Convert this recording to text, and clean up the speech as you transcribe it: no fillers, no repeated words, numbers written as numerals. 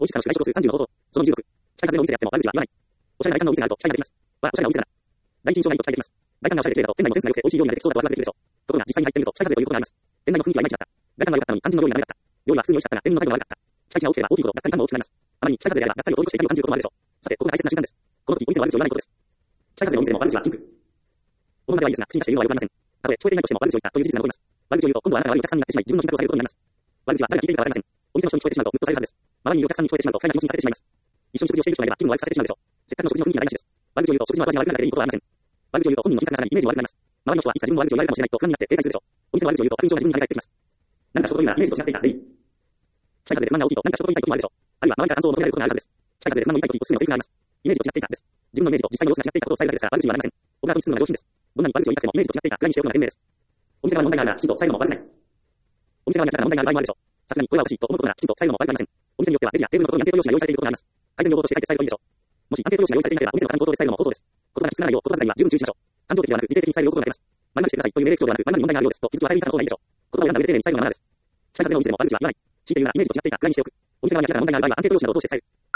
美味しさの主外食数30の方法。その16。北風のお店であっても悪口は言わない。おしゃれな外観のお店があると期待ができます。は、おしゃれなお店だな。第一印象がいいと期待できます。外観がおしゃれで綺麗だと店内もセンスが良くて美味しい料理が出てきそうだとワクワクできるでしょう。ところが実際に入ってみると北風ということがあります。店内の雰囲気はいまいちだった。外観は良かったのに肝心の料理がダメだった。料理は普通に美味しかったが店員の態度が悪かった。期待値が大きければ大きいほどがっかり感も大きくなります。あまりに北風であればがっかりを通り越して痛みを感じることもあるでしょう。さて、ここが大切な瞬間です。この時お店の悪口を言わないことです。北風のお店でも悪口はピンク。このまではいいですが、口に出して言うのはよくありません。たとえ聞こえていないとしても悪口を言ったという事実が残ります。悪口を言うと今度はあなたが悪いお客さんになってしまい自分の品格をされることになります。悪口は誰が聞いているかわかりません。お店の人に聞こえてしまうとムッとされるはずです。周りにいるお客さんに聞こえてしまうと不快な気持ちにさせてしまいます。一緒に食事をしている人がいれば気分を悪くさせてしまうでしょう。せっかくの食事の雰囲気が大事です。悪口を言うと食事の味が悪くなるだけでいいことはありません。悪口を言うと本人の品格がさらにイメージも悪くなります。周りの人はいつか自分も悪口を言われるかもしれないと不安になって停滞するでしょう。お店の悪口を言うと悪印象が自分に跳ね返ってきます。何か一言言うならイメージと違っていた。レイ。北風で不満が大きいと何か一言言いたい時もあるでしょう。あるいは周りから感想を求められることがあるはずです。北風で不満を言いたい時、複数のセリフがあります。イメージと違っていたです。自分のイメージと実際の様子が違っていたことを伝えるだけですから悪口はありません。オブラートに包むのが上品です。どんなに悪口を言いたくてもイメージと違っていたぐらいにしておくのが賢明です。お店側に問題があるならきちんと伝えるのも悪くない。お店側に明らかな問題がある場合もあるでしょう。さすがにこれはおかしいと思うことならきちんと伝えるのも悪くありません。お店によってはレジやテーブルのところに安定用紙が用意されていることがあります。改善用法として書いて伝えるといいでしょう。もし安定用紙が用意されていなければお店の方に口頭で伝えるのも口頭です。言葉に作らないよう言葉遣いは十分注意しましょう。感情的ではなく理性的に伝えることがあります。〇〇してくださいという命令口調ではなく〇〇に問題があるようですと気づきを与えていただく方がいいでしょう。言葉を選んだ上で丁寧に伝えるのがマナーです。北風のお店でも悪口は言わない。強いて言うならイメージと違っていたぐらいにしておく。お店側に明らかな問題がある場合は安定用紙などを通して伝える。